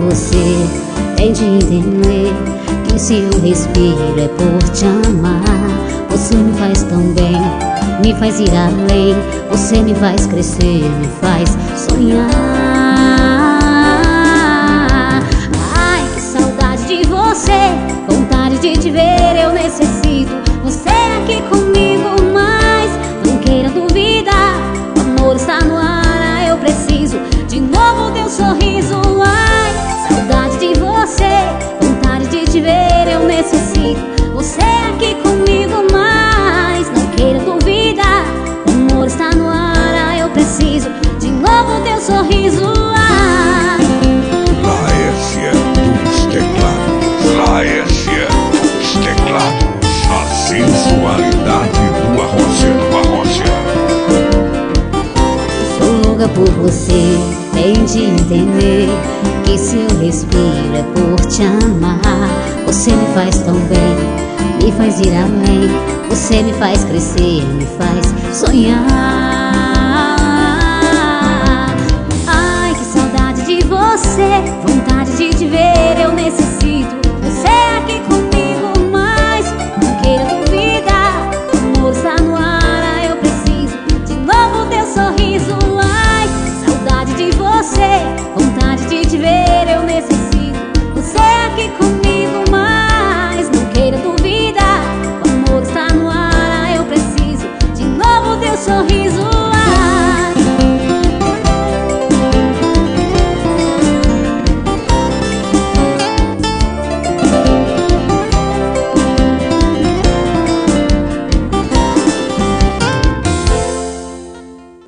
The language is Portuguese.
você, tem de entender que seu respiro é por te amar. Você me faz tão bem, me faz ir além. Você me faz crescer, me faz sonhar. Ai, que saudade de você, vontade de te ver, eu necessito você aqui comigo, mas não queira duvidar, o amor está no ar, eu preciso de novo teu sorriso. Ai, saudade de você, vontade de te ver, eu necessito você aqui comigo, mas não queira duvidar, o amor está no ar, eu preciso de novo teu sorriso. Ai, Laércia dos teclados, Laércia dos teclados, a sensualidade do Arrocha. sou louca por você, tem de entender que seu respiro é por te amar. Você me faz tão bem, me faz ir além. Você me faz crescer, me faz sonhar.